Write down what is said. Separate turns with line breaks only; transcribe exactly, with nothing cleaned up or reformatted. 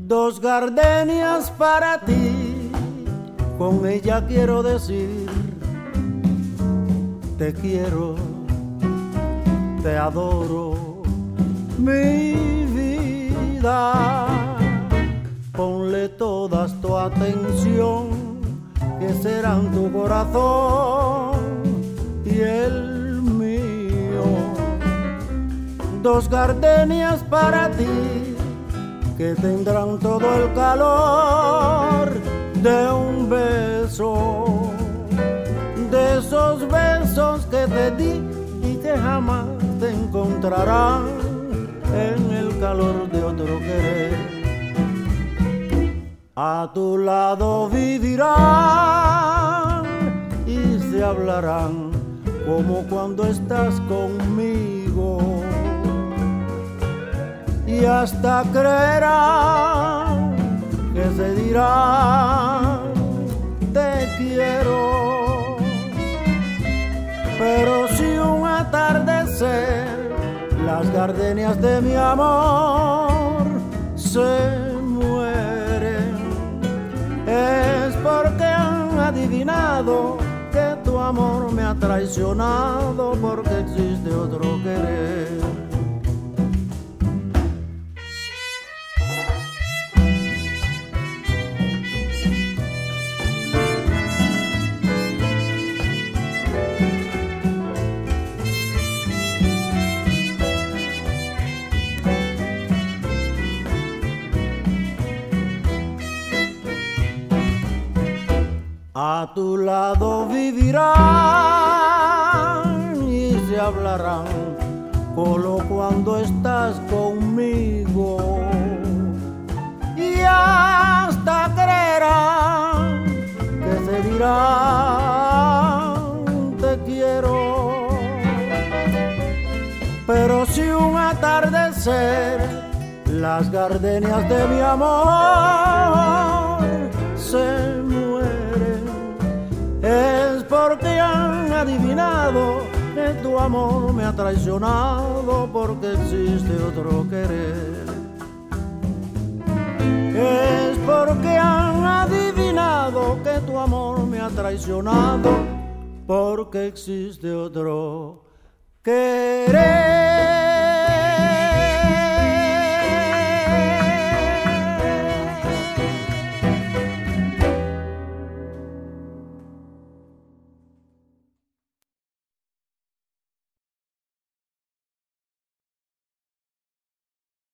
Dos gardenias para ti, con ella quiero decir te quiero, te adoro, mi vida. Ponle todas tu atención, que serán tu corazón y el mío. Dos gardenias para ti, que tendrán todo el calor de un beso, de esos besos que te di y que jamás te encontrarán en el calor de otro querer. A tu lado vivirán y se hablarán como cuando estás conmigo, y hasta creerán que se dirán te quiero. Pero si un atardecer las gardenias de mi amor se mueren, es porque han adivinado que tu amor me ha traicionado, porque existe otro querer. A tu lado vivirán y se hablarán solo cuando estás conmigo, y hasta creerán que se dirán te quiero. Pero si un atardecer las gardenias de mi amor se mueren, es porque han adivinado que tu amor me ha traicionado, porque existe otro querer. Es porque han adivinado que tu amor me ha traicionado, porque existe otro querer.